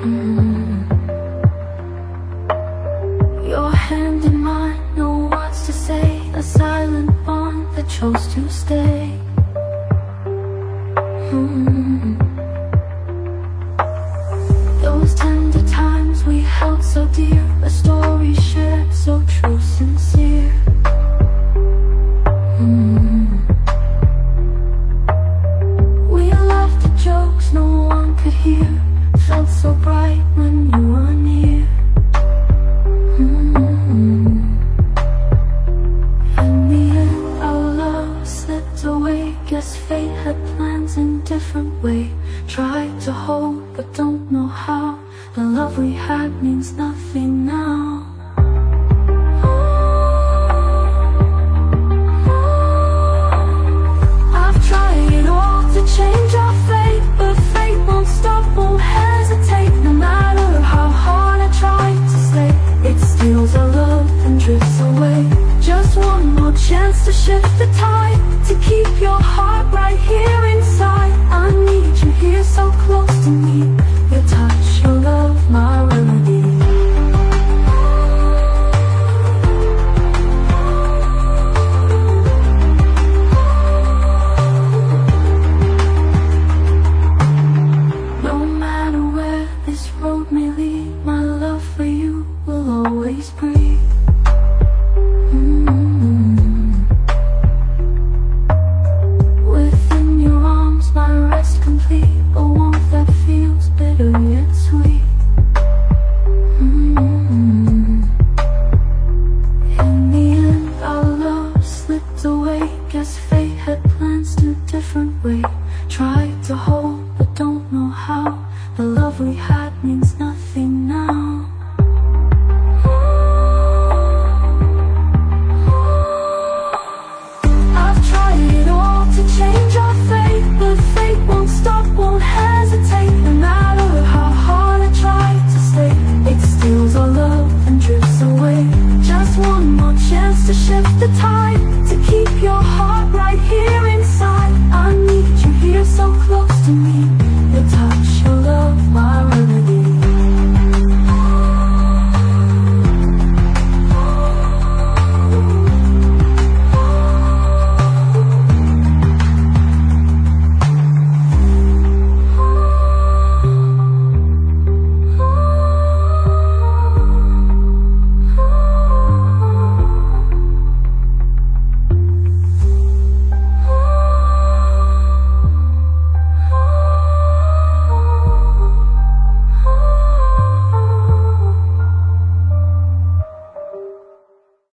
Mm. Your hand in mine, no words to say, a silent bond that chose to stay. Mm. Those tender times we held so dear, a story shared so true, sincere. Mm. We laughed at jokes no one could hear, felt so bright when you were near. Mm. In the end our love slipped away, guess fate had plans in different way. Tried to hold but don't know how, the love we had means nothing now. I've tried it all to change our fate, but fate won't stop, won't hesitate. No matter how hard I try to stay, it steals our love and drifts away. Just one more chance to shift the tide, to keep your heart right here inside. I need you here so close to me, your touch, your love, my remedy. No matter where this road may lead, my love for you will always breathe. Within your arms my rest complete, a warmth that feels bitter yet sweet. In the end our love slipped away, guess fate had plans to a different way. Tried to hold but don't know how, the love we had